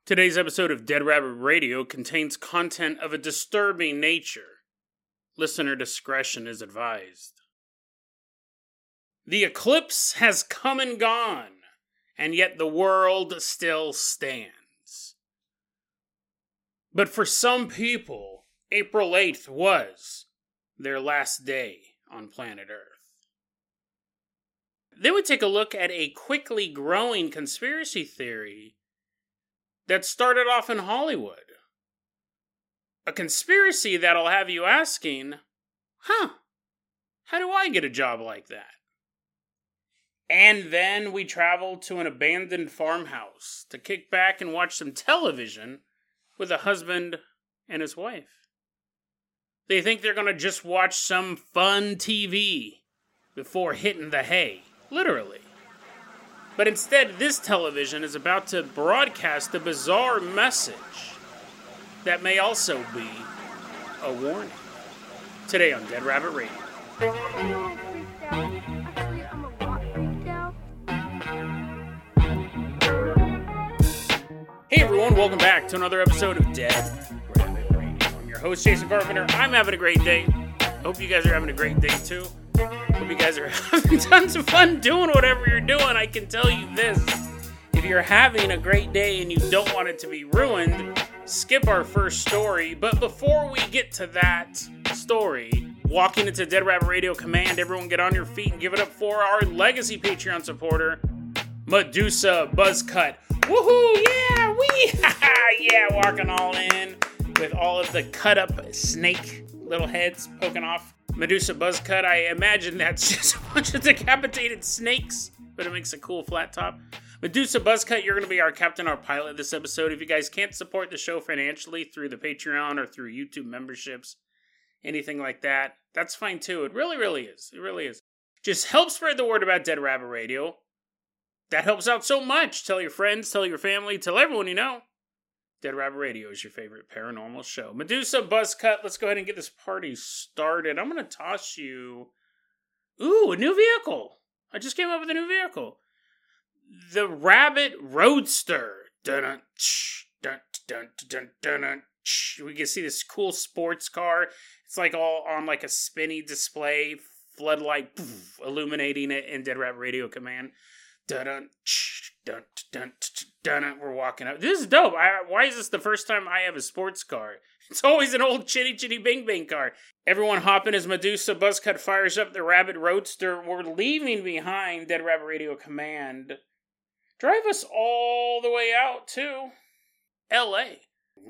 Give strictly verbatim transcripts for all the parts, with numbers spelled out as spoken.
Today's episode of Dead Rabbit Radio contains content of a disturbing nature. Listener discretion is advised. The eclipse has come and gone, and yet the world still stands. But for some people, April eighth was their last day on planet Earth. Then we take a look at a quickly growing conspiracy theory that started off in Hollywood. A conspiracy that'll have you asking, huh, how do I get a job like that? And then we travel to an abandoned farmhouse to kick back and watch some television with a husband and his wife. They think they're going to just watch some fun T V before hitting the hay, literally. But instead, this television is about to broadcast a bizarre message that may also be a warning. Today on Dead Rabbit Radio. Hey everyone, welcome back to another episode of Dead Rabbit Radio. I'm your host, Jason Carpenter. I'm having a great day. I hope you guys are having a great day too. Hope you guys are having tons of fun doing whatever you're doing. I can tell you this. If you're having a great day and you don't want it to be ruined, skip our first story. But before we get to that story, walking into Dead Rabbit Radio Command, everyone get on your feet and give it up for our legacy Patreon supporter, Medusa Buzzcut. Woohoo! Yeah! Wee! Yeah! Walking all in with all of the cut up snake little heads poking off. Medusa Buzzcut, I imagine that's just a bunch of decapitated snakes, but it makes a cool flat top. Medusa Buzzcut, you're going to be our captain, our pilot this episode. If you guys can't support the show financially through the Patreon or through YouTube memberships, anything like that, that's fine too. It really, really is. It really is. Just help spread the word about Dead Rabbit Radio. That helps out so much. Tell your friends, tell your family, tell everyone you know. Dead Rabbit Radio is your favorite paranormal show. Medusa Buzzcut, let's go ahead and get this party started. I'm going to toss you... Ooh, a new vehicle. I just came up with a new vehicle. The Rabbit Roadster. Dun dun dun dun dun dun. We can see this cool sports car. It's like all on like a spinny display, floodlight poof, illuminating it in Dead Rabbit Radio Command. Dun dun dun dun dun dun. We're walking up. This is dope. I, why is this the first time I have a sports car? It's always an old chitty chitty bing bing car. Everyone hopping as Medusa Buzzcut fires up the Rabbit Roadster. We're leaving behind Dead Rabbit Radio Command. Drive us all the way out to L A.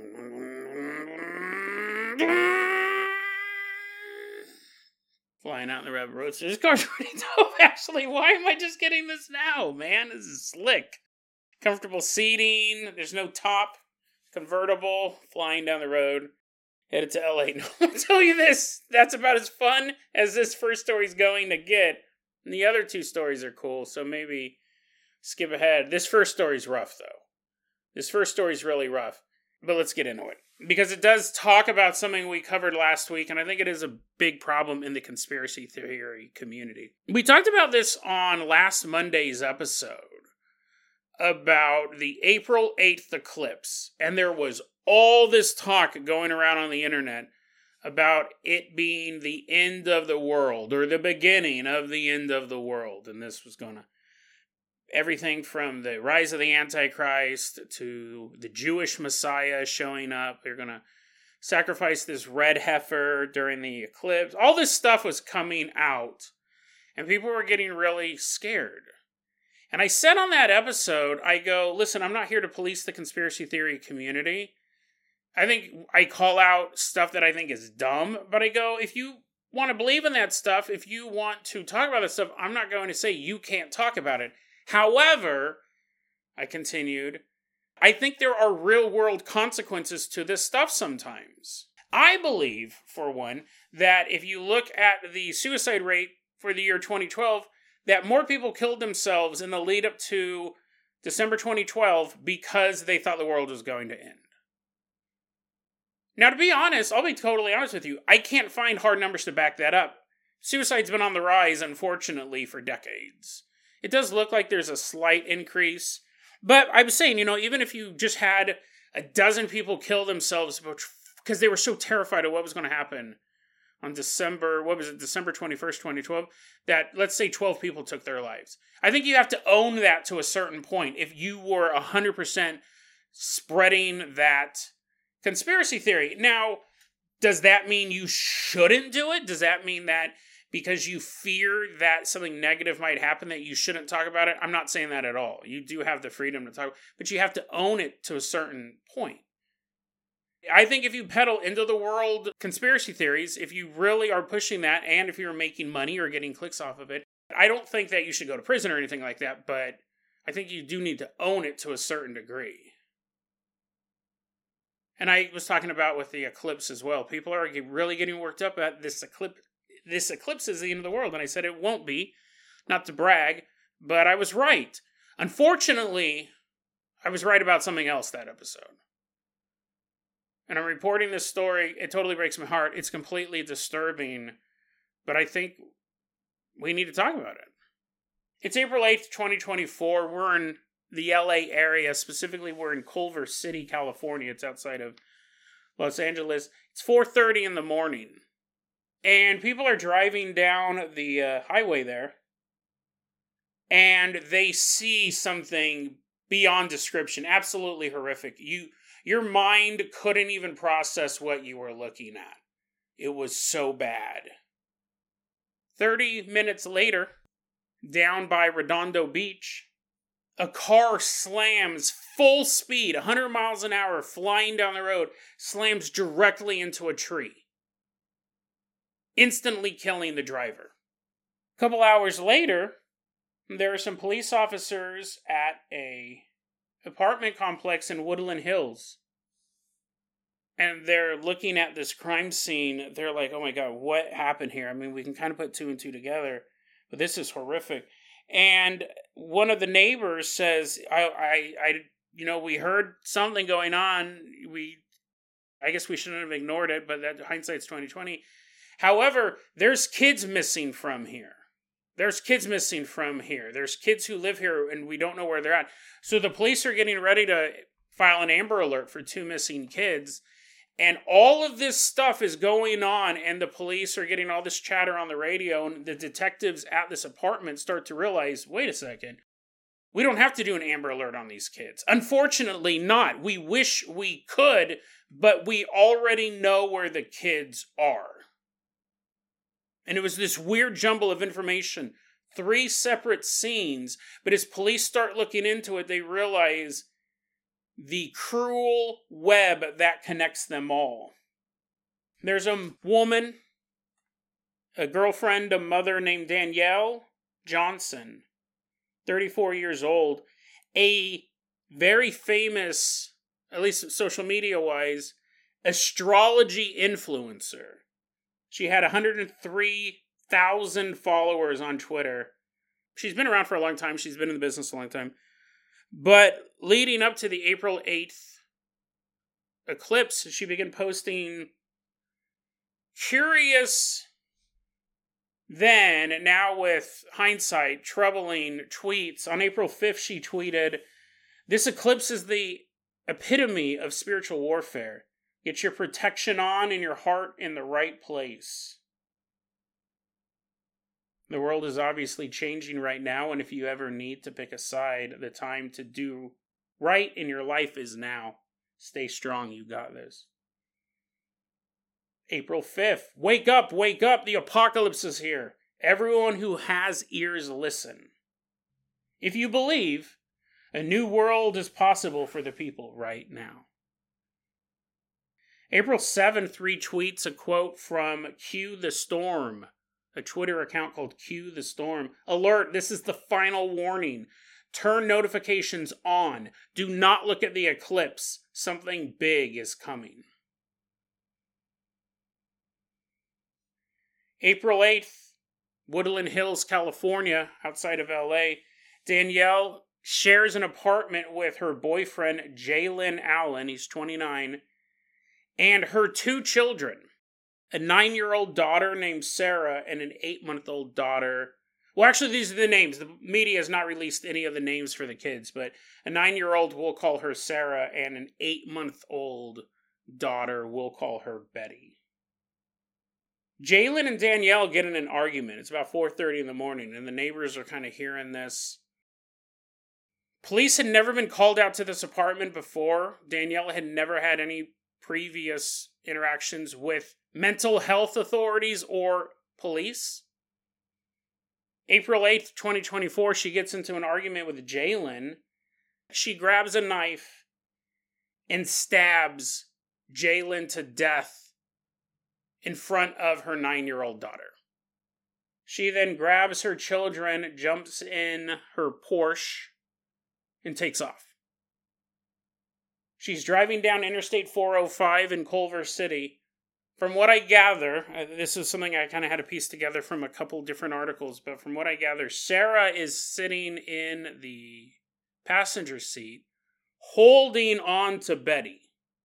Flying out in the Rabbit Roadster. This car's pretty dope, actually. Why am I just getting this now, man? This is slick. Comfortable seating. There's no top. Convertible. Flying down the road. Headed to L A. No, I'll tell you this. That's about as fun as this first story's going to get. And the other two stories are cool, so maybe skip ahead. This first story's rough, though. This first story's really rough. But let's get into it. Because it does talk about something we covered last week, and I think it is a big problem in the conspiracy theory community. We talked about this on last Monday's episode about the April eighth eclipse, and there was all this talk going around on the internet about it being the end of the world, or the beginning of the end of the world, and this was going to everything from the rise of the Antichrist to the Jewish Messiah showing up. They're going to sacrifice this red heifer during the eclipse. All this stuff was coming out, and people were getting really scared. And I said on that episode, I go, listen, I'm not here to police the conspiracy theory community. I think I call out stuff that I think is dumb, but I go, if you want to believe in that stuff, if you want to talk about that stuff, I'm not going to say you can't talk about it. However, I continued, I think there are real-world consequences to this stuff sometimes. I believe, for one, that if you look at the suicide rate for the year twenty twelve, that more people killed themselves in the lead up to December twenty twelve because they thought the world was going to end. Now, to be honest, I'll be totally honest with you, I can't find hard numbers to back that up. Suicide's been on the rise, unfortunately, for decades. It does look like there's a slight increase, But I was saying, you know, even if you just had a dozen people kill themselves because they were so terrified of what was going to happen on December, what was it, December twenty-first, twenty twelve, that let's say twelve people took their lives. I think you have to own that to a certain point. If you were one hundred percent spreading that conspiracy theory. Now, does that mean you shouldn't do it? Does that mean that because you fear that something negative might happen that you shouldn't talk about it? I'm not saying that at all. You do have the freedom to talk, but you have to own it to a certain point. I think if you peddle into the world conspiracy theories, if you really are pushing that, and if you're making money or getting clicks off of it, I don't think that you should go to prison or anything like that, but I think you do need to own it to a certain degree. And I was talking about with the eclipse as well. People are really getting worked up at this eclipse. This eclipse is the end of the world, and I said it won't be. Not to brag, but I was right. Unfortunately, I was right about something else that episode. And I'm reporting this story. It totally breaks my heart. It's completely disturbing. But I think we need to talk about it. It's April eighth, twenty twenty-four. We're in the L A area. Specifically, we're in Culver City, California. It's outside of Los Angeles. It's four thirty in the morning. And people are driving down the uh, highway there. And they see something beyond description. Absolutely horrific. You... Your mind couldn't even process what you were looking at. It was so bad. thirty minutes later, down by Redondo Beach, a car slams full speed, one hundred miles an hour, flying down the road, slams directly into a tree, instantly killing the driver. A couple hours later, there are some police officers at a apartment complex in Woodland Hills. And they're looking at this crime scene. They're like, oh my God, what happened here? I mean, we can kind of put two and two together, but this is horrific. And one of the neighbors says, I, I, I you know, we heard something going on. We, I guess we shouldn't have ignored it, but that hindsight's twenty twenty. However, there's kids missing from here. There's kids missing from here. There's kids who live here and we don't know where they're at. So the police are getting ready to file an Amber Alert for two missing kids. And all of this stuff is going on, and the police are getting all this chatter on the radio, and the detectives at this apartment start to realize, wait a second, we don't have to do an Amber Alert on these kids. Unfortunately not. We wish we could, but we already know where the kids are. And it was this weird jumble of information. Three separate scenes, but as police start looking into it, they realize the cruel web that connects them all. There's a woman, a girlfriend, a mother named Danielle Johnson, thirty-four years old, a very famous, at least social media-wise, astrology influencer. She had one hundred three thousand followers on Twitter. She's been around for a long time. She's been in the business a long time. But leading up to the April eighth eclipse, she began posting curious, then, now with hindsight, troubling tweets. On April fifth, she tweeted, "This eclipse is the epitome of spiritual warfare. Get your protection on and your heart in the right place." The world is obviously changing right now, and if you ever need to pick a side, the time to do right in your life is now. Stay strong, you got this. April fifth, wake up, wake up, the apocalypse is here. Everyone who has ears, listen. If you believe, a new world is possible for the people right now. April seventh retweets a quote from Q the Storm, a Twitter account called Q the Storm. Alert, this is the final warning. Turn notifications on. Do not look at the eclipse. Something big is coming. April eighth, Woodland Hills, California, outside of L A. Danielle shares an apartment with her boyfriend, Jalen Allen, he's twenty-nine, and her two children. A nine-year-old daughter named Sarah and an eight-month-old daughter. Well, actually, these are the names. The media has not released any of the names for the kids, but a nine-year-old, we'll call her Sarah, and an eight-month-old daughter, we'll call her Betty. Jaylen and Danielle get in an argument. It's about four thirty in the morning, and the neighbors are kind of hearing this. Police had never been called out to this apartment before. Danielle had never had any previous interactions with mental health authorities or police. April eighth, twenty twenty-four, she gets into an argument with Jaylen. She grabs a knife and stabs Jaylen to death in front of her nine-year-old daughter. She then grabs her children, jumps in her Porsche, and takes off. She's driving down Interstate four oh five in Culver City. From what I gather, this is something I kind of had to piece together from a couple different articles, but from what I gather, Sarah is sitting in the passenger seat, holding on to Betty.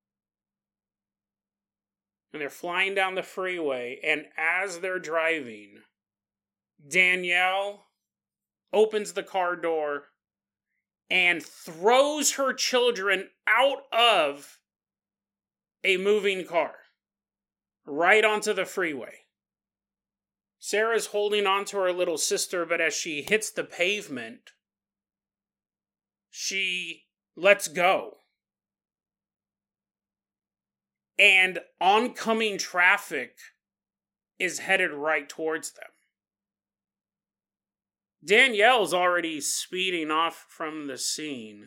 And they're flying down the freeway, and as they're driving, Danielle opens the car door and throws her children out of a moving car, right onto the freeway. Sarah's holding on to her little sister, but as she hits the pavement, she lets go. And oncoming traffic is headed right towards them. Danielle's already speeding off from the scene.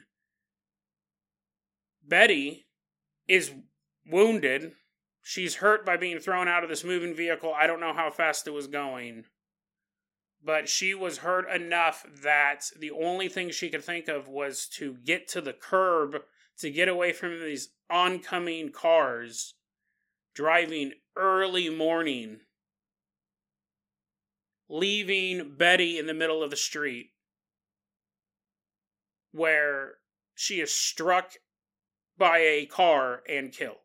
Betty is wounded. She's hurt by being thrown out of this moving vehicle. I don't know how fast it was going. But she was hurt enough that the only thing she could think of was to get to the curb to get away from these oncoming cars driving early morning, leaving Betty in the middle of the street where she is struck by a car and killed.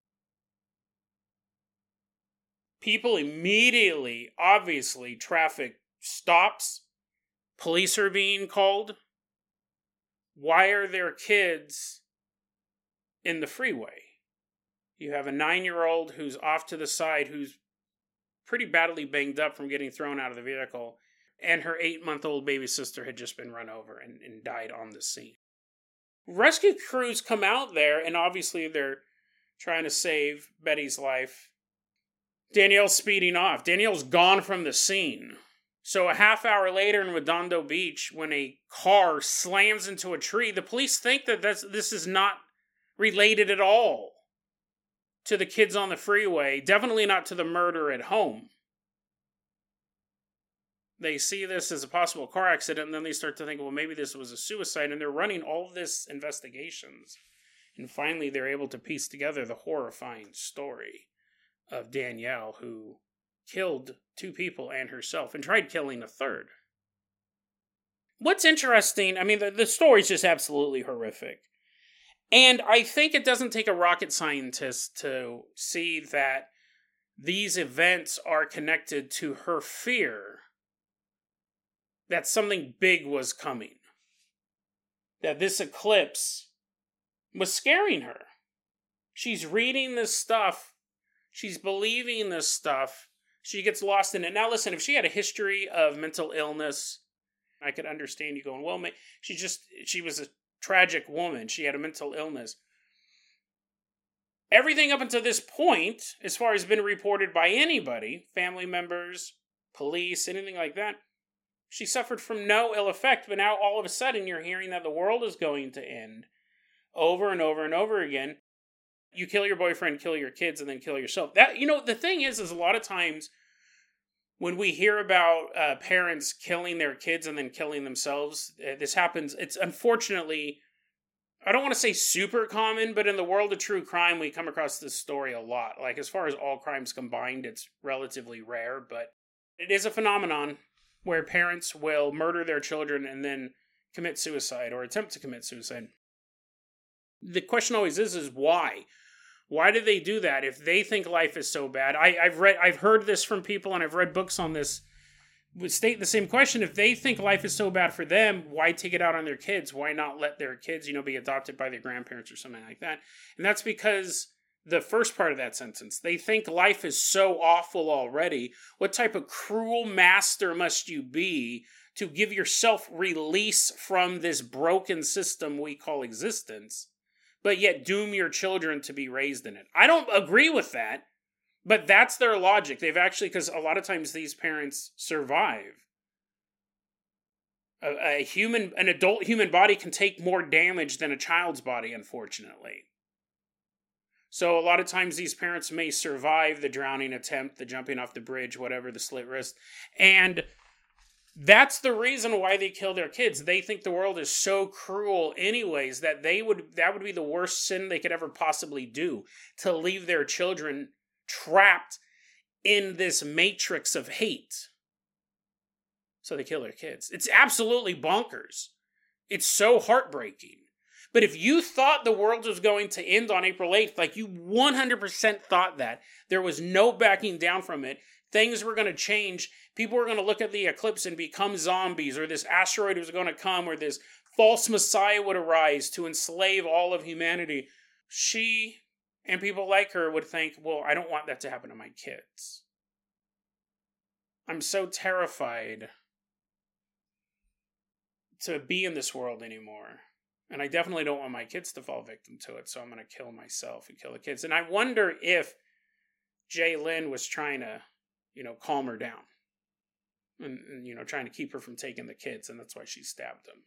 People immediately, obviously, traffic stops. Police are being called. Why are there kids in the freeway? You have a nine-year-old who's off to the side, who's pretty badly banged up from getting thrown out of the vehicle, and her eight-month-old baby sister had just been run over and, and died on the scene. Rescue crews come out there, and obviously they're trying to save Betty's life. Danielle's speeding off. Danielle's gone from the scene. So a half hour later in Redondo Beach, when a car slams into a tree, the police think that that's, this is not related at all to the kids on the freeway. Definitely not to the murder at home. They see this as a possible car accident, and then they start to think, well, maybe this was a suicide, and they're running all this investigations. And finally, they're able to piece together the horrifying story of Danielle, who killed two people and herself, and tried killing a third. What's interesting, I mean, the, the story's just absolutely horrific. And I think it doesn't take a rocket scientist to see that these events are connected to her fear that something big was coming. That this eclipse was scaring her. She's reading this stuff. She's believing this stuff. She gets lost in it. Now listen, if she had a history of mental illness, I could understand you going, well, she just, she was a tragic woman. She had a mental illness. Everything up until this point, as far as been reported by anybody, family members, police, anything like that, she suffered from no ill effect, but now all of a sudden you're hearing that the world is going to end over and over and over again. You kill your boyfriend, kill your kids, and then kill yourself. That, you know, the thing is, is a lot of times when we hear about uh, parents killing their kids and then killing themselves, uh, this happens. It's unfortunately, I don't want to say super common, but in the world of true crime, we come across this story a lot. Like, as far as all crimes combined, it's relatively rare, but it is a phenomenon where parents will murder their children and then commit suicide or attempt to commit suicide. The question always is, is why? Why do they do that if they think life is so bad? I, I've read, I've heard this from people, and I've read books on this. would state the same question. If they think life is so bad for them, why take it out on their kids? Why not let their kids, you know, be adopted by their grandparents or something like that? And that's because the first part of that sentence, they think life is so awful already. What type of cruel master must you be to give yourself release from this broken system we call existence, but yet doom your children to be raised in it? I don't agree with that, but that's their logic. They've actually, because a lot of times these parents survive. A, a human, an adult human body can take more damage than a child's body, unfortunately. So a lot of times these parents may survive the drowning attempt, the jumping off the bridge, whatever, the slit wrist. And that's the reason why they kill their kids. They think the world is so cruel anyways that they would that would be the worst sin they could ever possibly do, to leave their children trapped in this matrix of hate. So they kill their kids. It's absolutely bonkers. It's so heartbreaking. But if you thought the world was going to end on April eighth, like you one hundred percent thought that, there was no backing down from it, things were going to change, people were going to look at the eclipse and become zombies, or this asteroid was going to come, or this false messiah would arise to enslave all of humanity, she and people like her would think, well, I don't want that to happen to my kids. I'm so terrified to be in this world anymore. And I definitely don't want my kids to fall victim to it, so I'm going to kill myself and kill the kids. And I wonder if Jay Lynn was trying to, you know, calm her down. And, and, you know, trying to keep her from taking the kids, and that's why she stabbed them.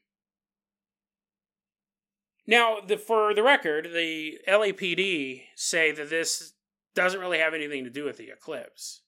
Now, the, for the record, the L A P D say that this doesn't really have anything to do with the eclipse.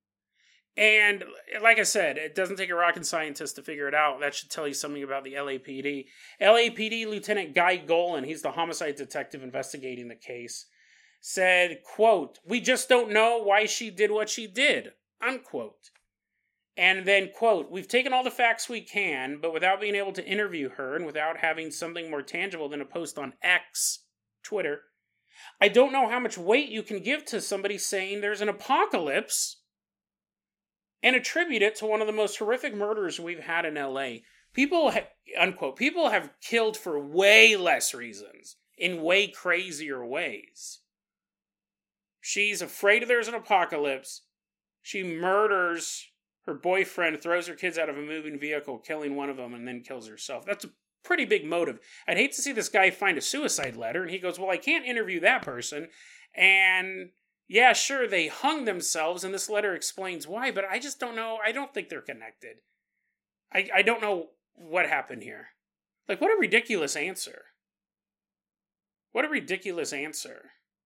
And like I said, it doesn't take a rocket scientist to figure it out. That should tell you something about the L A P D. L A P D Lieutenant Guy Golan, he's the homicide detective investigating the case, said, quote, "We just don't know why she did what she did," unquote. And then, quote, "We've taken all the facts we can, but without being able to interview her and without having something more tangible than a post on X, Twitter, I don't know how much weight you can give to somebody saying there's an apocalypse and attribute it to one of the most horrific murders we've had in L A. People, ha- unquote, people have killed for way less reasons, in way crazier ways. She's afraid there's an apocalypse. She murders her boyfriend, throws her kids out of a moving vehicle, killing one of them, and then kills herself. That's a pretty big motive. I'd hate to see this guy find a suicide letter, and he goes, well, I can't interview that person, and yeah, sure, they hung themselves, and this letter explains why, but I just don't know. I don't think they're connected. I, I don't know what happened here. Like, what a ridiculous answer. What a ridiculous answer.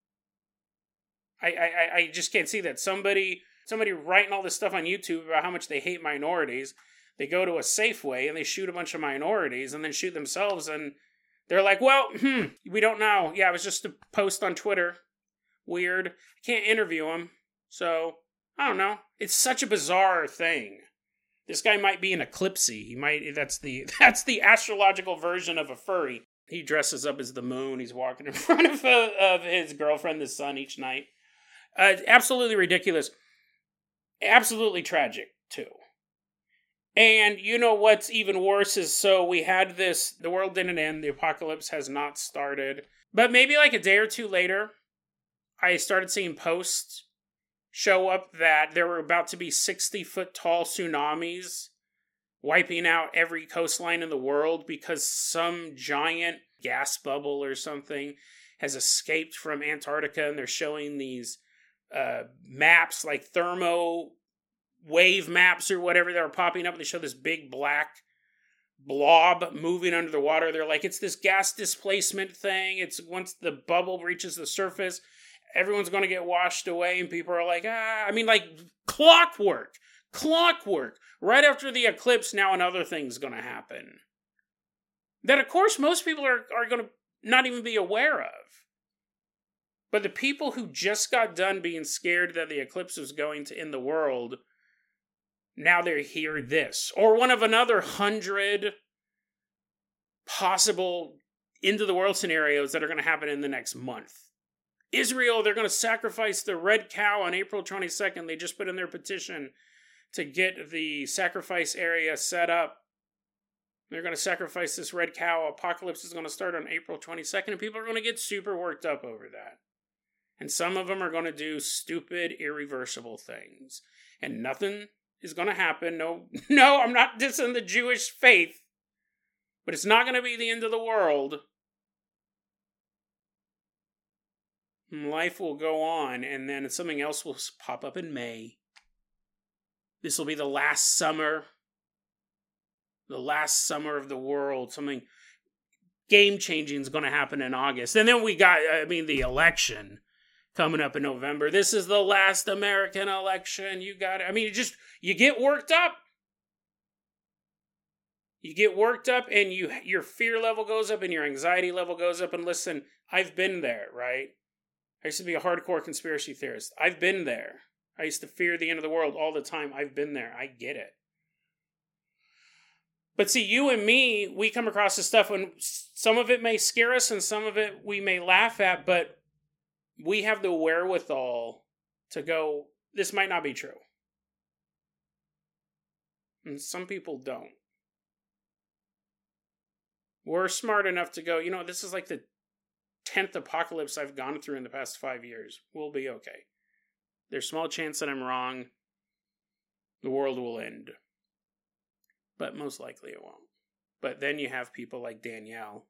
I, I, I just can't see that. Somebody, somebody writing all this stuff on YouTube about how much they hate minorities, they go to a Safeway, and they shoot a bunch of minorities, and then shoot themselves, and they're like, well, hmm, we don't know. Yeah, it was just a post on Twitter. Weird. I can't interview him. So, I don't know. It's such a bizarre thing. This guy might be an eclipsy. He might, that's the, that's the astrological version of a furry. He dresses up as the moon. He's walking in front of, uh, of his girlfriend, the sun, each night. Uh, absolutely ridiculous. Absolutely tragic, too. And you know what's even worse is, so we had this, the world didn't end, the apocalypse has not started. But maybe like a day or two later, I started seeing posts show up that there were about to be sixty-foot tall tsunamis wiping out every coastline in the world because some giant gas bubble or something has escaped from Antarctica, and they're showing these uh, maps, like thermo wave maps or whatever, that are popping up. They show this big black blob moving under the water. They're like, it's this gas displacement thing. It's once the bubble reaches the surface, everyone's going to get washed away, and people are like, ah, I mean, like clockwork, clockwork. Right after the eclipse, now another thing's going to happen. That, of course, most people are, are going to not even be aware of. But the people who just got done being scared that the eclipse was going to end the world, now they hear this. Or one of another hundred possible end-of-the-world scenarios that are going to happen in the next month. Israel, they're going to sacrifice the red cow on April twenty-second. They just put in their petition to get the sacrifice area set up. They're going to sacrifice this red cow. Apocalypse is going to start on April twenty-second, and people are going to get super worked up over that. And some of them are going to do stupid, irreversible things. And nothing is going to happen. No, no, I'm not dissing the Jewish faith. But it's not going to be the end of the world. Life will go on, and then something else will pop up in May. This will be the last summer. The last summer of the world. Something game-changing is going to happen in August. And then we got, I mean, the election coming up in November. This is the last American election. You got it. I mean, you just, you get worked up. You get worked up and you your fear level goes up and your anxiety level goes up. And listen, I've been there, right? I used to be a hardcore conspiracy theorist. I've been there. I used to fear the end of the world all the time. I've been there. I get it. But see, you and me, we come across this stuff when some of it may scare us and some of it we may laugh at, but we have the wherewithal to go, this might not be true. And some people don't. We're smart enough to go, you know, this is like the tenth apocalypse I've gone through in the past five years. We'll be okay. There's small chance that I'm wrong. The world will end. But most likely it won't. But then you have people like Danielle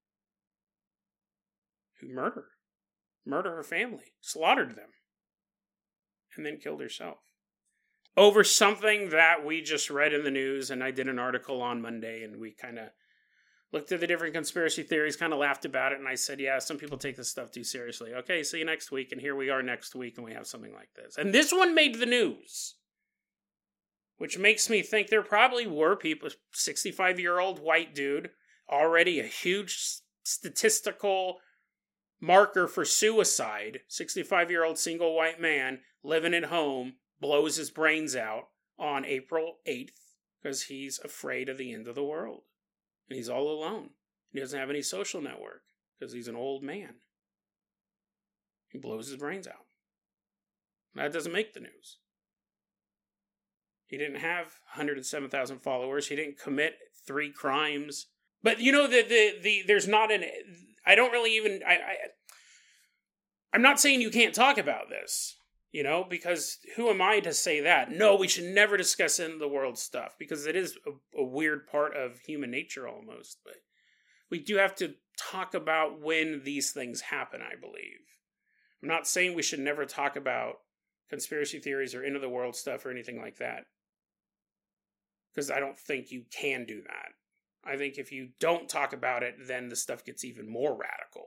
who murder. Murder her family. Slaughtered them. And then killed herself. Over something that we just read in the news, and I did an article on Monday, and we kind of looked at the different conspiracy theories, kind of laughed about it, and I said, yeah, some people take this stuff too seriously. Okay, see you next week, and here we are next week, and we have something like this. And this one made the news, which makes me think there probably were people, sixty-five-year-old white dude, already a huge statistical marker for suicide, sixty-five-year-old single white man living at home, blows his brains out on April eighth because he's afraid of the end of the world. And he's all alone. He doesn't have any social network because he's an old man. He blows his brains out. That doesn't make the news. He didn't have one hundred seven thousand followers. He didn't commit three crimes. But you know, the the, the there's not an... I don't really even... I, I, I'm not saying you can't talk about this. You know, because who am I to say that? No, we should never discuss end of the world stuff because it is a, a weird part of human nature almost. But we do have to talk about when these things happen, I believe. I'm not saying we should never talk about conspiracy theories or end of the world stuff or anything like that. Because I don't think you can do that. I think if you don't talk about it, then the stuff gets even more radical.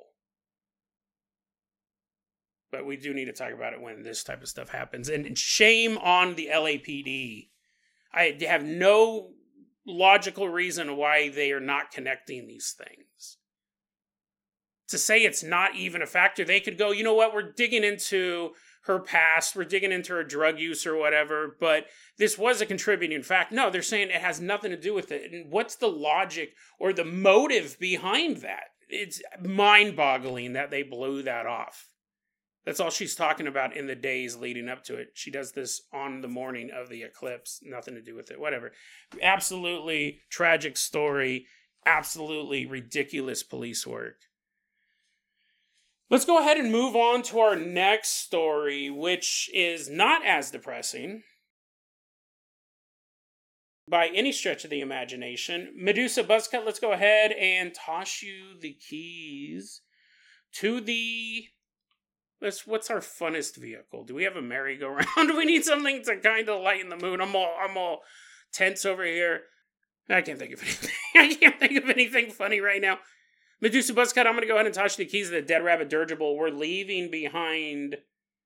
But we do need to talk about it when this type of stuff happens. And shame on the L A P D. I have no logical reason why they are not connecting these things. To say it's not even a factor, they could go, you know what, we're digging into her past, we're digging into her drug use or whatever, but this was a contributing fact. No, they're saying it has nothing to do with it. And what's the logic or the motive behind that? It's mind-boggling that they blew that off. That's all she's talking about in the days leading up to it. She does this on the morning of the eclipse. Nothing to do with it. Whatever. Absolutely tragic story. Absolutely ridiculous police work. Let's go ahead and move on to our next story, which is not as depressing by any stretch of the imagination. Medusa Buzzcut, let's go ahead and toss you the keys to the... Let's, what's our funnest vehicle? Do we have a merry-go-round? We need something to kind of lighten the mood. I'm all, I'm all tense over here. I can't think of anything. I can't think of anything funny right now. Medusa Buzzcut, I'm going to go ahead and toss you the keys to the Dead Rabbit Dirigible. We're leaving behind...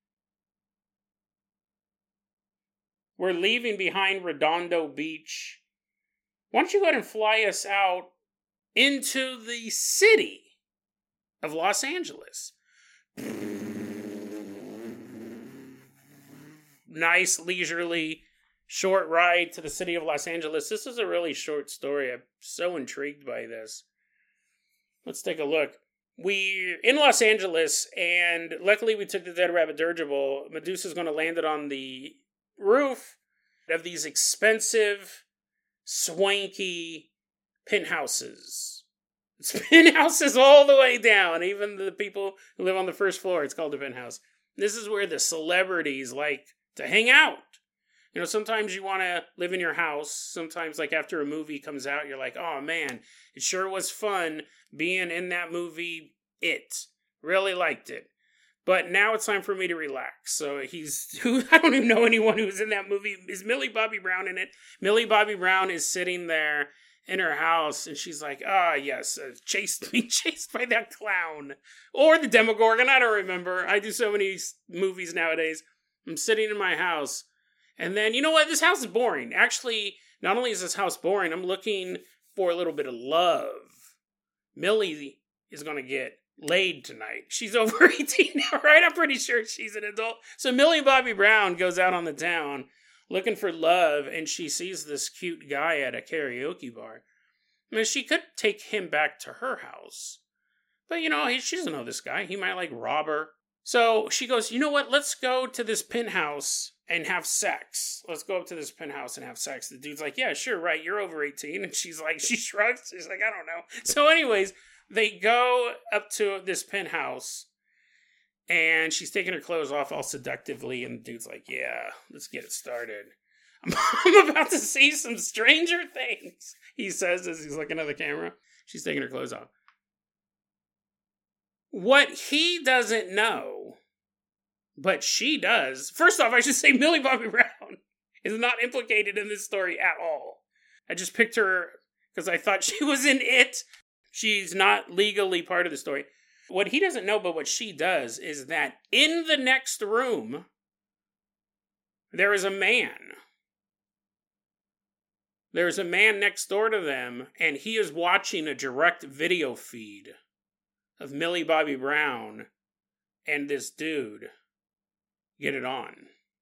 We're leaving behind Redondo Beach. Why don't you go ahead and fly us out into the city of Los Angeles? Nice, leisurely, short ride to the city of Los Angeles. This is a really short story. I'm so intrigued by this. Let's take a look. We're in Los Angeles, and luckily we took the Dead Rabbit Dirigible. Medusa's going to land it on the roof of these expensive, swanky penthouses. It's penthouses all the way down. Even the people who live on the first floor, it's called a penthouse. This is where the celebrities like to hang out. You know, sometimes you want to live in your house. Sometimes, like, after a movie comes out, you're like, oh, man, it sure was fun being in that movie, It. Really liked it. But now it's time for me to relax. So he's, who I don't even know anyone who was in that movie. Is Millie Bobby Brown in it? Millie Bobby Brown is sitting there in her house, and she's like, ah, oh, yes, uh, chased, being chased by that clown. Or the Demogorgon, I don't remember. I do so many movies nowadays. I'm sitting in my house, and then, you know what? This house is boring. Actually, not only is this house boring, I'm looking for a little bit of love. Millie is going to get laid tonight. She's over eighteen now, right? I'm pretty sure she's an adult. So Millie Bobby Brown goes out on the town looking for love, and she sees this cute guy at a karaoke bar. I mean, she could take him back to her house. But, you know, he, she doesn't know this guy. He might, like, rob her. So she goes, you know what? Let's go to this penthouse and have sex. Let's go up to this penthouse and have sex. The dude's like, yeah, sure, right. You're over eighteen. And she's like, she shrugs. She's like, I don't know. So anyways, they go up to this penthouse, and she's taking her clothes off all seductively, and the dude's like, yeah, let's get it started. I'm, I'm about to see some stranger things, he says as he's looking at the camera. She's taking her clothes off. What he doesn't know, but she does, first off, I should say Millie Bobby Brown is not implicated in this story at all. I just picked her because I thought she was in It. She's not legally part of the story. What he doesn't know, but what she does, is that in the next room, there is a man. There's a man next door to them, and he is watching a direct video feed of Millie Bobby Brown and this dude get it on.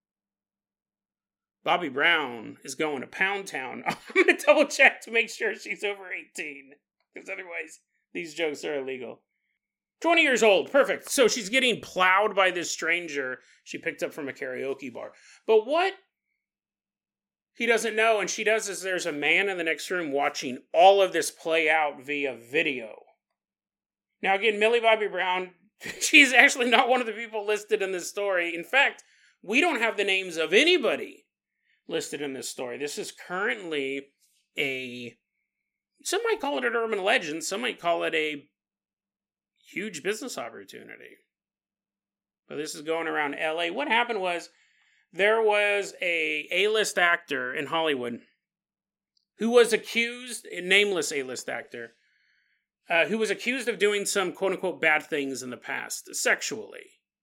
Bobby Brown is going to Pound Town. I'm going to double check to make sure she's over eighteen, because otherwise these jokes are illegal. twenty years old, perfect. So she's getting plowed by this stranger she picked up from a karaoke bar. But what he doesn't know, and she does, is there's a man in the next room watching all of this play out via video. Now again, Millie Bobby Brown, she's actually not one of the people listed in this story. In fact, we don't have the names of anybody listed in this story. This is currently a, some might call it an urban legend, some might call it a huge business opportunity. But this is going around L A. What happened was, there was a A-list actor in Hollywood who was accused, a nameless A-list actor, uh, who was accused of doing some quote-unquote bad things in the past, sexually.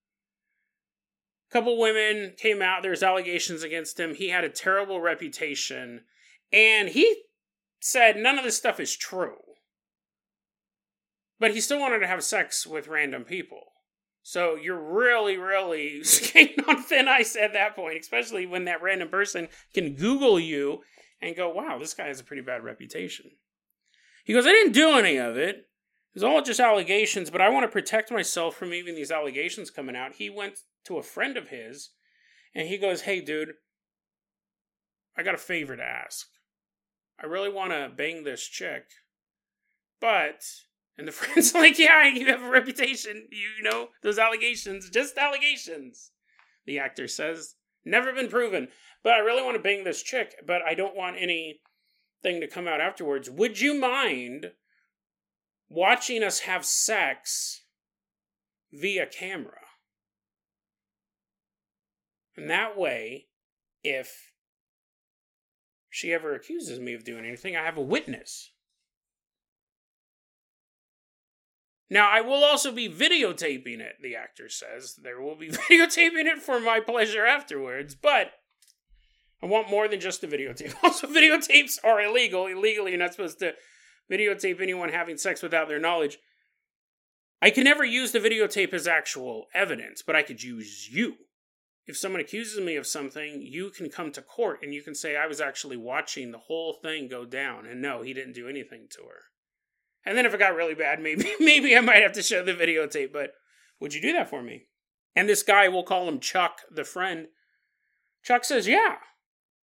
A couple women came out, there's allegations against him, he had a terrible reputation, and he said none of this stuff is true. But he still wanted to have sex with random people. So you're really, really skating on thin ice at that point, especially when that random person can Google you and go, wow, this guy has a pretty bad reputation. He goes, I didn't do any of it. It was all just allegations, but I want to protect myself from even these allegations coming out. He went to a friend of his, and he goes, hey, dude, I got a favor to ask. I really want to bang this chick, but... And the friend's like, yeah, you have a reputation, you know, those allegations, just allegations. The actor says, never been proven, but I really want to bang this chick, but I don't want anything to come out afterwards. Would you mind watching us have sex via camera? And that way, if she ever accuses me of doing anything, I have a witness. Now, I will also be videotaping it, the actor says. There will be videotaping it for my pleasure afterwards, but I want more than just the videotape. Also, videotapes are illegal. Illegally, you're not supposed to videotape anyone having sex without their knowledge. I can never use the videotape as actual evidence, but I could use you. If someone accuses me of something, you can come to court and you can say, I was actually watching the whole thing go down, and no, he didn't do anything to her. And then if it got really bad, maybe maybe I might have to show the videotape, but would you do that for me? And this guy, we'll call him Chuck, the friend. Chuck says, yeah.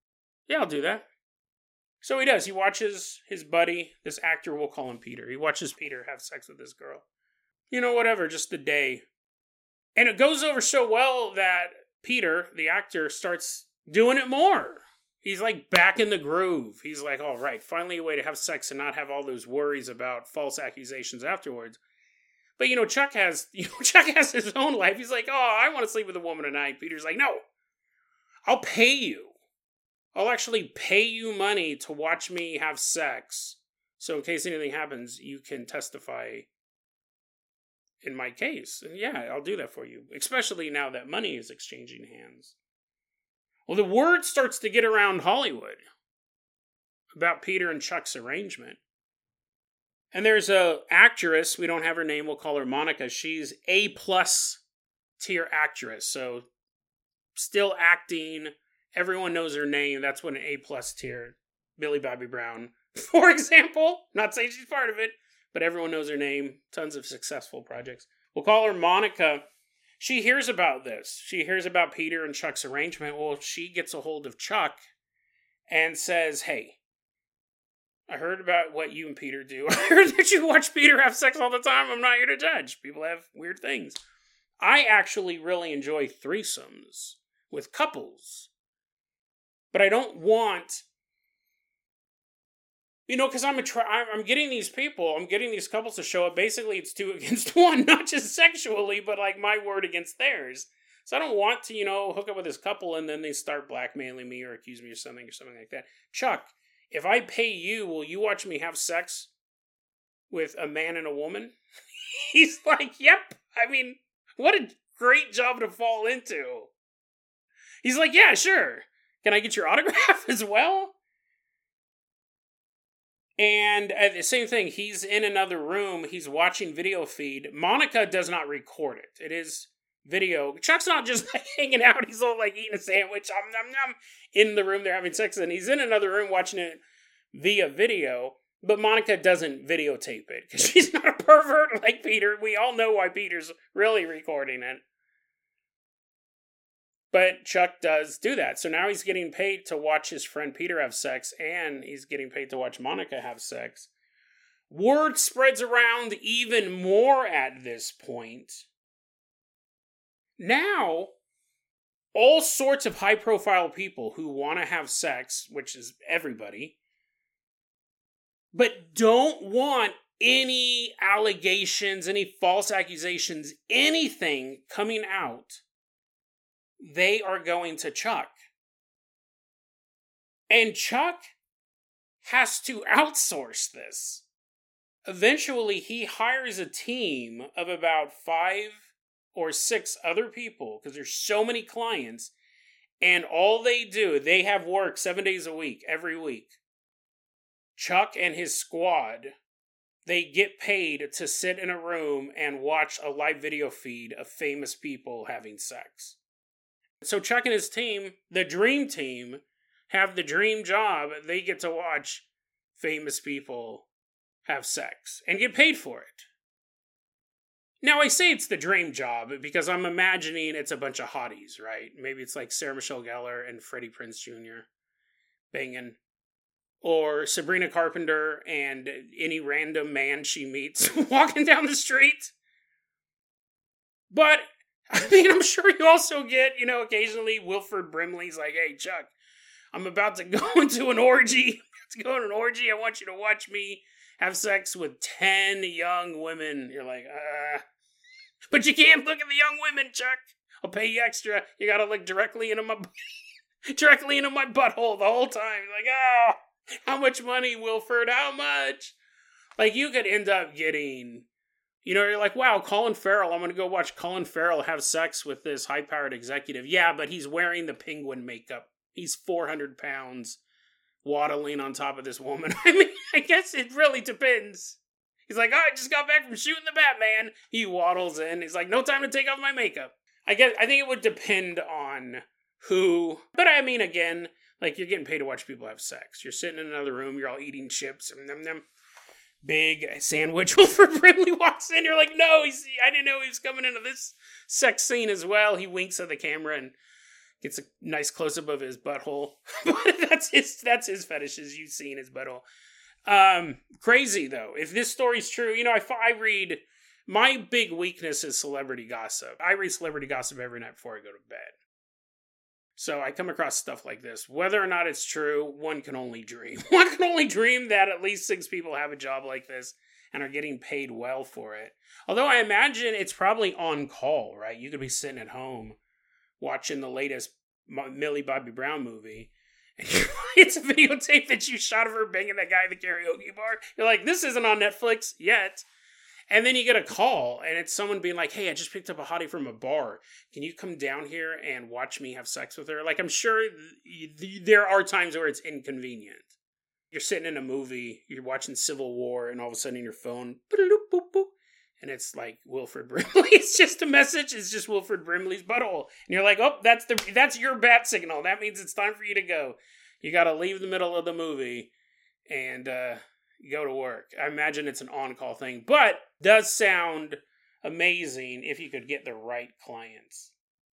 Yeah, I'll do that. So he does. He watches his buddy, this actor, we'll call him Peter. He watches Peter have sex with this girl. You know, whatever, just the day. And it goes over so well that Peter, the actor, starts doing it more. He's like back in the groove. He's like, all right, finally a way to have sex and not have all those worries about false accusations afterwards. But, you know, Chuck has, you know, Chuck has his own life. He's like, oh, I want to sleep with a woman tonight. Peter's like, no, I'll pay you. I'll actually pay you money to watch me have sex. So in case anything happens, you can testify in my case. And yeah, I'll do that for you. Especially now that money is exchanging hands. Well, the word starts to get around Hollywood about Peter and Chuck's arrangement. And there's a actress, we don't have her name, we'll call her Monica. She's A plus tier actress. So still acting. Everyone knows her name. That's what an A plus tier. Millie Bobby Brown, for example. Not saying she's part of it, but everyone knows her name. Tons of successful projects. We'll call her Monica. She hears about this. She hears about Peter and Chuck's arrangement. Well, she gets a hold of Chuck and says, hey, I heard about what you and Peter do. I heard that you watch Peter have sex all the time. I'm not here to judge. People have weird things. I actually really enjoy threesomes with couples. But I don't want, you know, because I'm, attra- I'm getting these people, I'm getting these couples to show up. Basically, it's two against one, not just sexually, but like my word against theirs. So I don't want to, you know, hook up with this couple and then they start blackmailing me or accuse me of something or something like that. Chuck, if I pay you, will you watch me have sex with a man and a woman? He's like, yep. I mean, what a great job to fall into. He's like, yeah, sure. Can I get your autograph as well? And uh, the same thing, he's in another room, he's watching video feed. Monica does not record it. It is video. Chuck's not just like, hanging out, he's all like eating a sandwich, um, nom, nom, in the room they're having sex, and he's in another room watching it via video. But Monica doesn't videotape it, because she's not a pervert like Peter. We all know why Peter's really recording it. But Chuck does do that. So now he's getting paid to watch his friend Peter have sex, and he's getting paid to watch Monica have sex. Word spreads around even more at this point. Now, all sorts of high-profile people who want to have sex, which is everybody, but don't want any allegations, any false accusations, anything coming out, they are going to Chuck. And Chuck has to outsource this. Eventually, he hires a team of about five or six other people, because there's so many clients, and all they do, they have work seven days a week, every week. Chuck and his squad, they get paid to sit in a room and watch a live video feed of famous people having sex. So Chuck and his team, the dream team, have the dream job. They get to watch famous people have sex and get paid for it. Now, I say it's the dream job because I'm imagining it's a bunch of hotties, right? Maybe it's like Sarah Michelle Gellar and Freddie Prinze Junior banging. Or Sabrina Carpenter and any random man she meets walking down the street. But I mean, I'm sure you also get, you know, occasionally Wilford Brimley's like, hey, Chuck, I'm about to go into an orgy. I'm about to go into an orgy. I want you to watch me have sex with ten young women. You're like, uh, but you can't look at the young women, Chuck. I'll pay you extra. You gotta look directly into my, directly into my butthole the whole time. Like, oh, how much money, Wilford? How much? Like, you could end up getting, you know, you're like, wow, Colin Farrell, I'm going to go watch Colin Farrell have sex with this high-powered executive. Yeah, but he's wearing the penguin makeup. He's four hundred pounds, waddling on top of this woman. I mean, I guess it really depends. He's like, oh, I just got back from shooting the Batman. He waddles in. He's like, no time to take off my makeup. I guess, I think it would depend on who. But I mean, again, like, you're getting paid to watch people have sex. You're sitting in another room. You're all eating chips. And them, them. Big sandwich. Wilford Brimley walks in. You're like, no, he's, I didn't know he was coming into this sex scene as well. He winks at the camera and Gets a nice close-up of his butthole. that's his that's his fetishes. You've seen his butthole. Um, crazy, though. If this story's true, you know, I, I read... My big weakness is celebrity gossip. I read celebrity gossip every night before I go to bed. So I come across stuff like this. Whether or not it's true, one can only dream. One can only dream that at least six people have a job like this and are getting paid well for it. Although I imagine it's probably on call, right? You could be sitting at home watching the latest Millie Bobby Brown movie. And it's a videotape that you shot of her banging that guy at the karaoke bar. You're like, this isn't on Netflix yet. And then you get a call, and it's someone being like, hey, I just picked up a hottie from a bar. Can you come down here and watch me have sex with her? Like, I'm sure th- th- there are times where it's inconvenient. You're sitting in a movie, you're watching Civil War, and all of a sudden your phone, and it's like Wilford Brimley. It's just a message. It's just Wilford Brimley's butthole. And you're like, oh, that's the that's your bat signal. That means it's time for you to go. You got to leave the middle of the movie and uh, go to work. I imagine it's an on-call thing, but does sound amazing if you could get the right clients.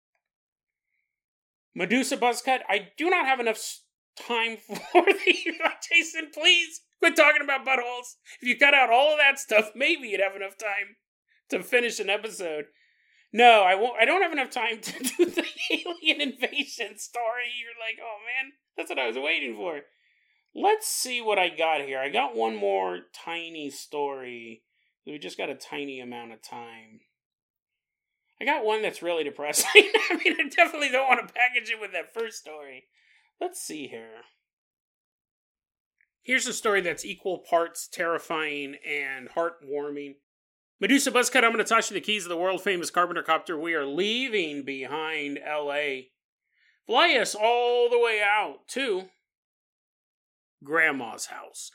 Medusa Buzzcut, I do not have enough time for the... Jason, please quit talking about buttholes. If you cut out all of that stuff, maybe you'd have enough time to finish an episode. No, I won't. I don't have enough time to do the alien invasion story. You're like, oh man, that's what I was waiting for. Let's see what I got here. I got one more tiny story. We just got a tiny amount of time. I got one that's really depressing. I mean, I definitely don't want to package it with that first story. Let's see here. Here's a story that's equal parts terrifying and heartwarming. Medusa Buzzcut, I'm going to toss you the keys of the world-famous Carpenter Copter. We are leaving behind L A. Fly us all the way out to Grandma's house.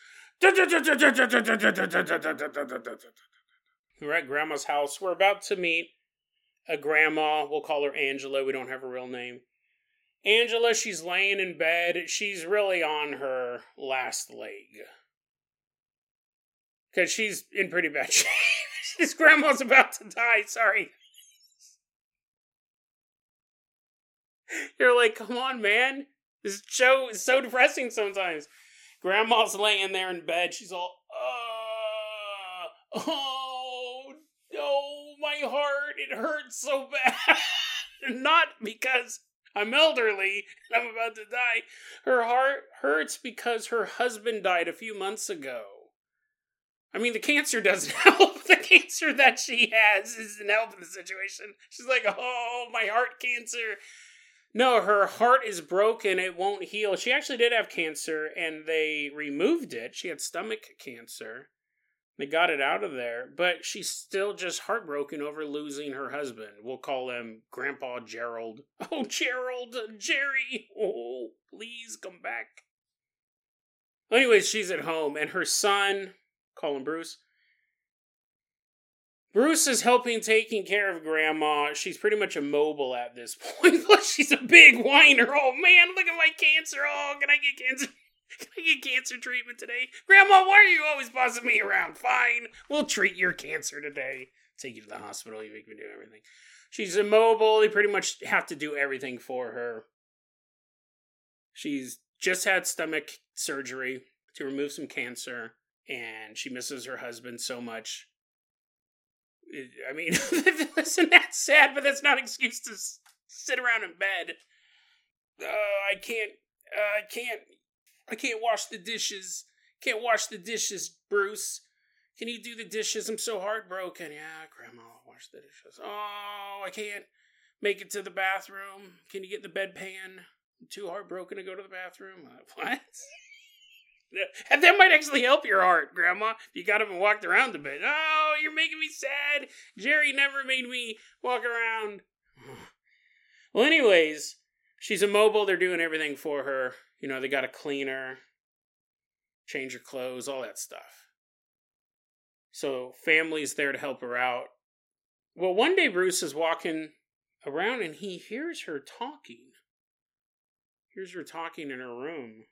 We're at Grandma's house. We're about to meet a grandma. We'll call her Angela. We don't have a real name. Angela, she's laying in bed. She's really on her last leg. Because she's in pretty bad shape. His grandma's about to die. Sorry. You're like, come on, man. This show is so depressing sometimes. Grandma's laying there in bed. She's all, uh, oh, no, my heart, it hurts so bad. Not because I'm elderly and I'm about to die. Her heart hurts because her husband died a few months ago. I mean, the cancer doesn't help. The cancer that she has isn't helping the situation. She's like, oh, my heart cancer. No, her heart is broken. It won't heal. She actually did have cancer, and they removed it. She had stomach cancer. They got it out of there, but she's still just heartbroken over losing her husband. We'll call him Grandpa Gerald. Oh, Gerald, Jerry. Oh, please come back. Anyways, she's at home, and her son, call him Bruce. Bruce is helping taking care of Grandma. She's pretty much immobile at this point. Plus, she's a big whiner. Oh, man, look at my cancer. Oh, can I get cancer? Can I get cancer treatment today? Grandma, why are you always bossing me around? Fine, we'll treat your cancer today. Take you to the hospital. You make me do everything. She's immobile. They pretty much have to do everything for her. She's just had stomach surgery to remove some cancer, and she misses her husband so much. I mean, isn't that sad? But that's not an excuse to s- sit around in bed. Uh, I can't, uh, I can't, I can't wash the dishes. Can't wash the dishes, Bruce. Can you do the dishes? I'm so heartbroken. Yeah, Grandma, I'll wash the dishes. Oh, I can't make it to the bathroom. Can you get the bedpan? I'm too heartbroken to go to the bathroom. Uh, what? And that might actually help your heart, Grandma, if you got up and walked around a bit. Oh, you're making me sad. Jerry never made me walk around. Well, anyways, she's immobile. They're doing everything for her. You know, they got to clean her, change her clothes, all that stuff. So family's there to help her out. Well, one day Bruce is walking around and he hears her talking. Hears her talking in her room.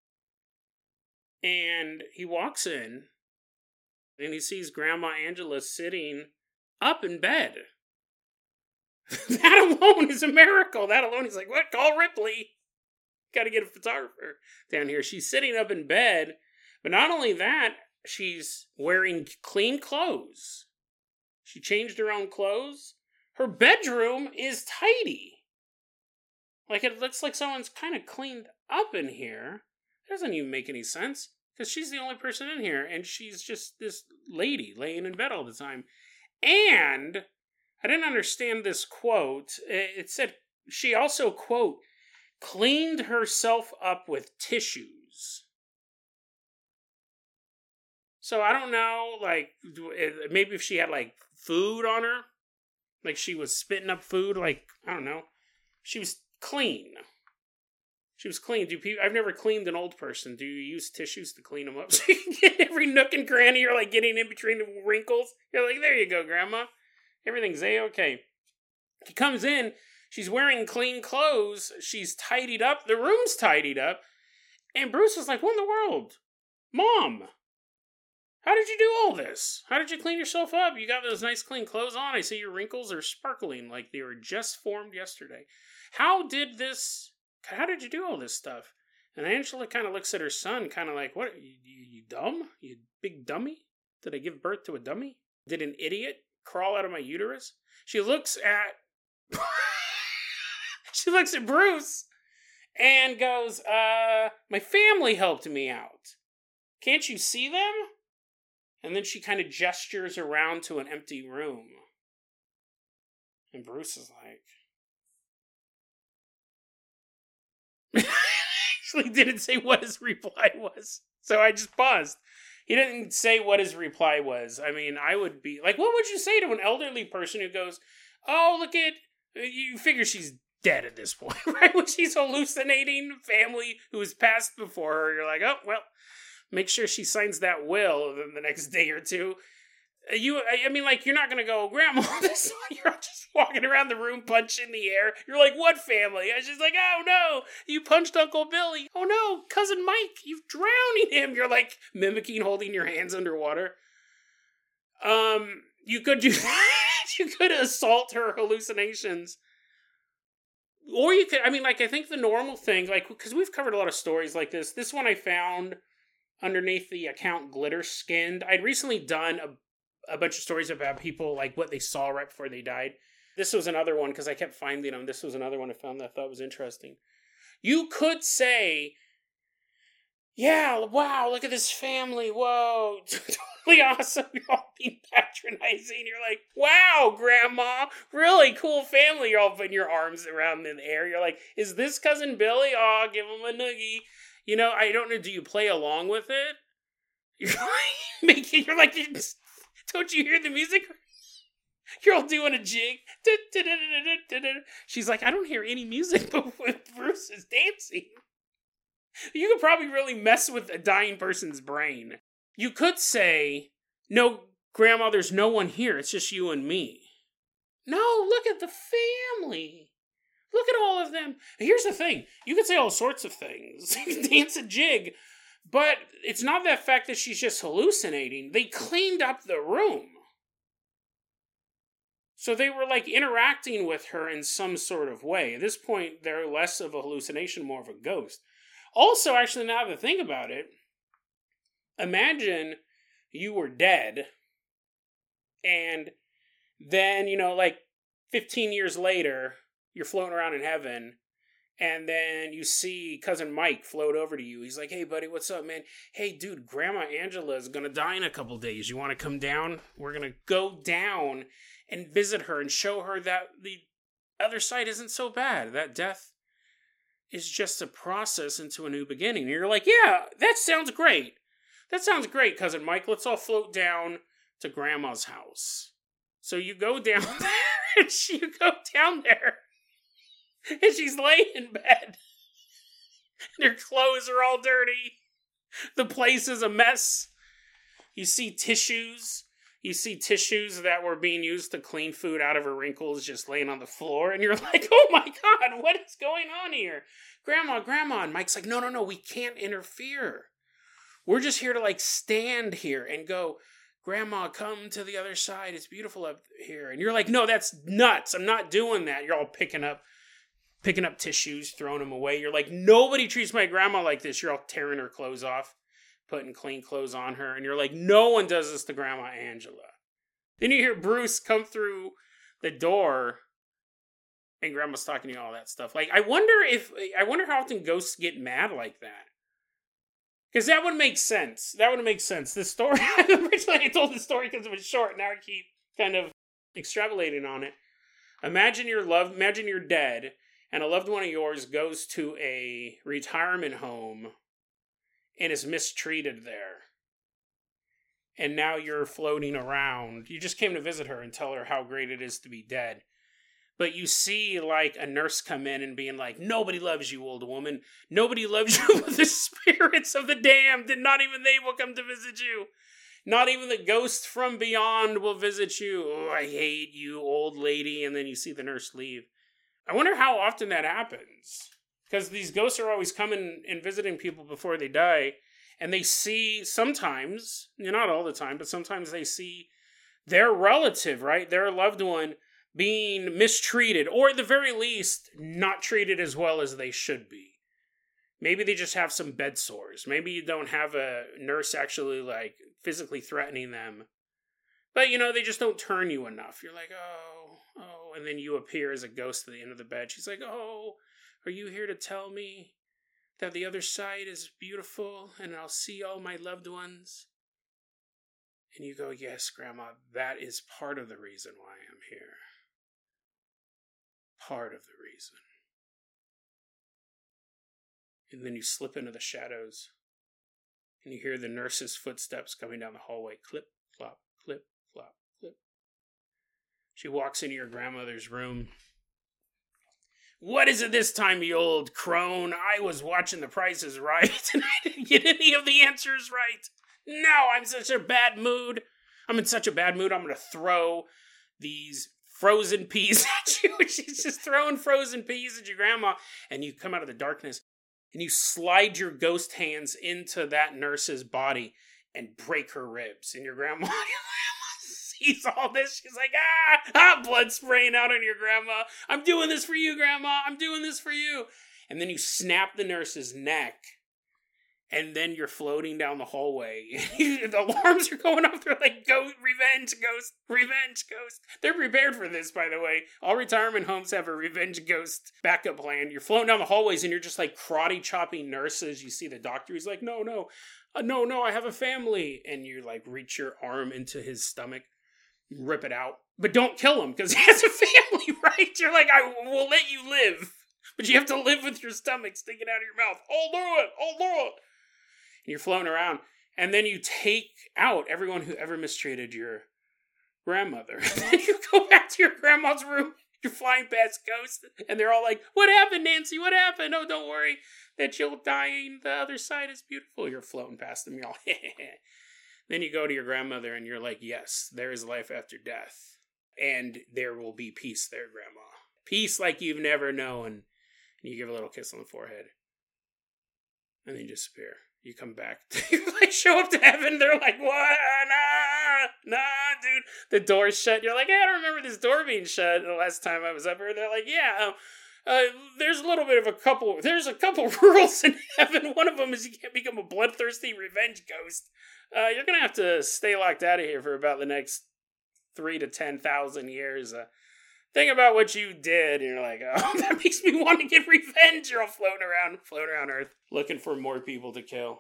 And he walks in, and he sees Grandma Angela sitting up in bed. That alone is a miracle. That alone is like, what? Call Ripley. Got to get a photographer down here. She's sitting up in bed. But not only that, she's wearing clean clothes. She changed her own clothes. Her bedroom is tidy. Like, it looks like someone's kind of cleaned up in here. It doesn't even make any sense. Because she's the only person in here. And she's just this lady laying in bed all the time. And I didn't understand this quote. It said she also, quote, cleaned herself up with tissues. So I don't know, like, maybe if she had, like, food on her. Like, she was spitting up food, like, I don't know. She was clean. She was clean. Do people, I've never cleaned an old person. Do you use tissues to clean them up? So you can get every nook and cranny. You're, like, getting in between the wrinkles. You're like, there you go, Grandma. Everything's A-okay. She comes in. She's wearing clean clothes. She's tidied up. The room's tidied up. And Bruce was like, what in the world? Mom, how did you do all this? How did you clean yourself up? You got those nice clean clothes on. I see your wrinkles are sparkling like they were just formed yesterday. How did this, how did you do all this stuff? And Angela kind of looks at her son, kind of like, what, you, you, you dumb? You big dummy? Did I give birth to a dummy? Did an idiot crawl out of my uterus? She looks at... She looks at Bruce and goes, uh, my family helped me out. Can't you see them? And then she kind of gestures around to an empty room. And Bruce is like... Actually didn't say what his reply was. So I just paused. He didn't say what his reply was. I mean, I would be... Like, what would you say to an elderly person who goes, oh, look at... You figure she's dead at this point, right? When she's hallucinating family who has passed before her, you're like, oh, well, make sure she signs that will within the next day or two. You, I mean, like, you're not going to go, Grandma, this you're just walking around the room punching the air. You're like, what family? And she's like, oh, no, you punched Uncle Billy. Oh, no, Cousin Mike, you've drowning him. You're, like, mimicking holding your hands underwater. Um, you could do you could assault her hallucinations. Or you could, I mean, like, I think the normal thing, like, because we've covered a lot of stories like this. This one I found underneath the account Glitter Skinned. I'd recently done a, a bunch of stories about people, like, what they saw right before they died. This was another one, because I kept finding them. This was another one I found that I thought was interesting. You could say, yeah, wow, look at this family, whoa, totally awesome, you're all being patronizing, you're like, wow, Grandma, really cool family, you're all putting your arms around in the air, you're like, is this Cousin Billy? Oh, give him a noogie. You know, I don't know, do you play along with it? You're like, making, you're like, don't you hear the music? You're all doing a jig. She's like, I don't hear any music, but Bruce is dancing. You could probably really mess with a dying person's brain. You could say, no, Grandma, there's no one here. It's just you and me. No, look at the family. Look at all of them. Here's the thing. You could say all sorts of things. You can dance a jig. But it's not that fact that she's just hallucinating. They cleaned up the room. So they were, like, interacting with her in some sort of way. At this point, they're less of a hallucination, more of a ghost. Also, actually, now that I think about it, imagine you were dead, and then, you know, like, fifteen years later, you're floating around in heaven, and then you see Cousin Mike float over to you. He's like, hey, buddy, what's up, man? Hey, dude, Grandma Angela is going to die in a couple days. You want to come down? We're going to go down and visit her and show her that the other side isn't so bad, that death is just a process into a new beginning. And you're like, yeah, that sounds great. That sounds great, Cousin Mike. Let's all float down to Grandma's house. So you go down there, and she, you go down there, and she's laying in bed. And her clothes are all dirty. The place is a mess. You see tissues. You see tissues that were being used to clean food out of her wrinkles just laying on the floor. And you're like, oh my God, what is going on here? Grandma, Grandma. And Mike's like, no, no, no, we can't interfere. We're just here to, like, stand here and go, Grandma, come to the other side. It's beautiful up here. And you're like, no, that's nuts. I'm not doing that. You're all picking up, picking up tissues, throwing them away. You're like, nobody treats my grandma like this. You're all tearing her clothes off, putting clean clothes on her. And you're like, no one does this to Grandma Angela. Then you hear Bruce come through the door and Grandma's talking to you, all that stuff. Like, I wonder if, I wonder how often ghosts get mad like that. Because that would make sense. That would make sense. This story, originally I told the story because it was short. Now I keep kind of extrapolating on it. Imagine you're loved, imagine you're dead, and a loved one of yours goes to a retirement home and is mistreated there. And now you're floating around. You just came to visit her and tell her how great it is to be dead. But you see, like, a nurse come in and being like, nobody loves you, old woman. Nobody loves you, but the spirits of the damned, and not even they will come to visit you. Not even the ghosts from beyond will visit you. Oh, I hate you, old lady. And then you see the nurse leave. I wonder how often that happens. Because these ghosts are always coming and visiting people before they die. And they see, sometimes, not all the time, but sometimes they see their relative, right? Their loved one being mistreated, or at the very least, not treated as well as they should be. Maybe they just have some bed sores. Maybe you don't have a nurse actually, like, physically threatening them. But, you know, they just don't turn you enough. You're like, oh, oh, and then you appear as a ghost at the end of the bed. She's like, oh, are you here to tell me that the other side is beautiful and I'll see all my loved ones? And you go, yes, Grandma, that is part of the reason why I'm here. Part of the reason. And then you slip into the shadows and you hear the nurse's footsteps coming down the hallway. Clip, clop, clip, clop, clip. She walks into your grandmother's room. What is it this time, you old crone? I was watching The Price is Right and I didn't get any of the answers right. No, I'm in such a bad mood. I'm in such a bad mood, I'm going to throw these frozen peas at you. She's just throwing frozen peas at your grandma. And you come out of the darkness and you slide your ghost hands into that nurse's body and break her ribs. And your grandma, your grandma sees all this. She's like, ah, ah, blood spraying out on your grandma. I'm doing this for you, Grandma. I'm doing this for you. And then you snap the nurse's neck. And then you're floating down the hallway. The alarms are going off. They're like, go, revenge, ghost, revenge, ghost. They're prepared for this, by the way. All retirement homes have a revenge ghost backup plan. You're floating down the hallways and you're just like karate chopping nurses. You see the doctor. He's like, no, no, uh, no, no, I have a family. And you like reach your arm into his stomach, rip it out. But don't kill him because he has a family, right? You're like, I will let you live. But you have to live with your stomach sticking out of your mouth. I'll do it. I'll do it. And you're floating around, and then you take out everyone who ever mistreated your grandmother. And then you go back to your grandma's room, you're flying past ghosts, and they're all like, what happened, Nancy? What happened? Oh, don't worry, that you'll die, and the other side is beautiful. You're floating past them, you're all, Then you go to your grandmother, and you're like, yes, there is life after death, and there will be peace there, Grandma. Peace like you've never known. And you give a little kiss on the forehead, and then you disappear. You come back. You like show up to heaven. They're like, what? Nah, nah, dude. The door's shut. You're like, hey, I don't remember this door being shut the last time I was up here. They're like, yeah, um, uh, there's a little bit of a couple, there's a couple rules in heaven. One of them is you can't become a bloodthirsty revenge ghost. Uh, you're going to have to stay locked out of here for about the next three to ten thousand years. Uh, think about what you did, and you're like, oh, that makes me want to get revenge. You're all floating around, floating around Earth, looking for more people to kill.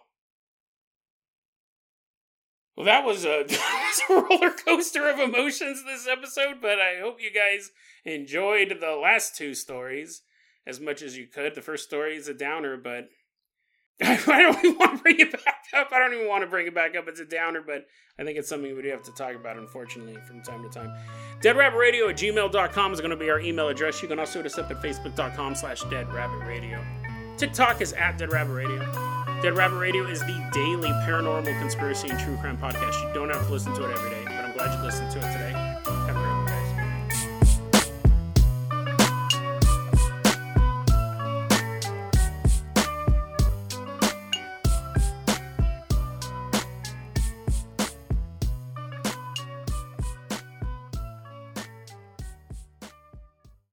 Well, that was a, that was a roller coaster of emotions this episode, but I hope you guys enjoyed the last two stories as much as you could. The first story is a downer, but I don't even want to bring it back up. I don't even want to bring it back up. It's a downer, but I think it's something we do have to talk about, unfortunately, from time to time. dead rabbit radio at gmail dot com is going to be our email address. You can also hit us up at facebook dot com slash dead rabbit radio. TikTok is at Dead Rabbit Radio. Dead Rabbit Radio is the daily paranormal conspiracy and true crime podcast. You don't have to listen to it every day, but I'm glad you listened to it today. Have a great